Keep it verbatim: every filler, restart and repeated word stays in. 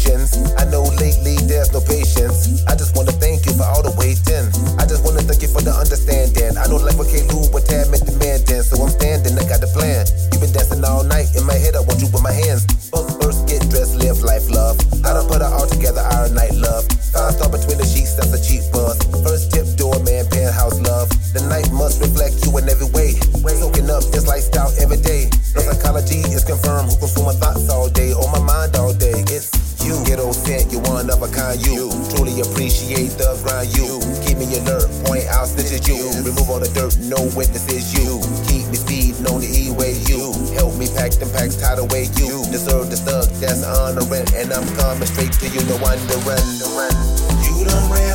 conversations. I know lately there's no patience. I just wanna thank you for all the waiting. I just wanna thank you for the understanding. I know life with K-Lou, but Tad meant demanding. So I'm standing, I got the plan. You've been dancing all night in my head, I want you with my hands. First, first get dressed, live life, love. I done put it all together, our night, love. Five star between the sheets, that's a cheap buzz. First tip, doorman, penthouse, love. The night must reflect you in every way. Soaking up this lifestyle every day. No psychology is confirmed, who consume my thoughts all day, on my mind all day. It's you, ghetto scent, you one of a kind, you. Truly appreciate the grind, you. Keep me alert, point out snitches, you. Remove all the dirt, no witnesses, you. Keep me speeding on the E-way, you. Help me pack them packs, tied away, you. Deserve the stuck, that's honoring, and I'm coming straight to you, no wondering. You done ran